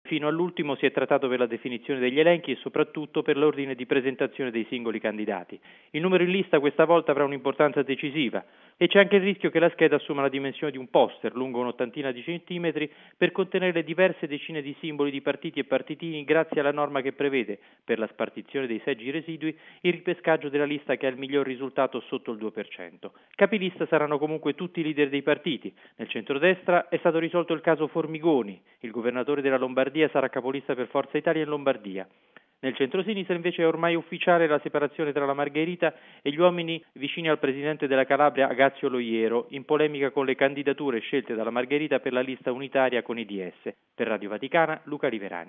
Fino all'ultimo si è trattato per la definizione degli elenchi e soprattutto per l'ordine di presentazione dei singoli candidati. Il numero in lista questa volta avrà un'importanza decisiva e c'è anche il rischio che la scheda assuma la dimensione di un poster lungo un'ottantina di centimetri per contenere diverse decine di simboli di partiti e partitini grazie alla norma che prevede, per la spartizione dei seggi residui, il ripescaggio della lista che ha il miglior risultato sotto il 2%. Capilista saranno comunque tutti i leader dei partiti. Nel centrodestra è stato risolto il caso Formigoni, il governatore della Lombardia sarà capolista per Forza Italia in Lombardia. Nel centrosinistra invece è ormai ufficiale la separazione tra la Margherita e gli uomini vicini al presidente della Calabria Agazio Loiero, in polemica con le candidature scelte dalla Margherita per la lista unitaria con i DS. Per Radio Vaticana, Luca Riverani.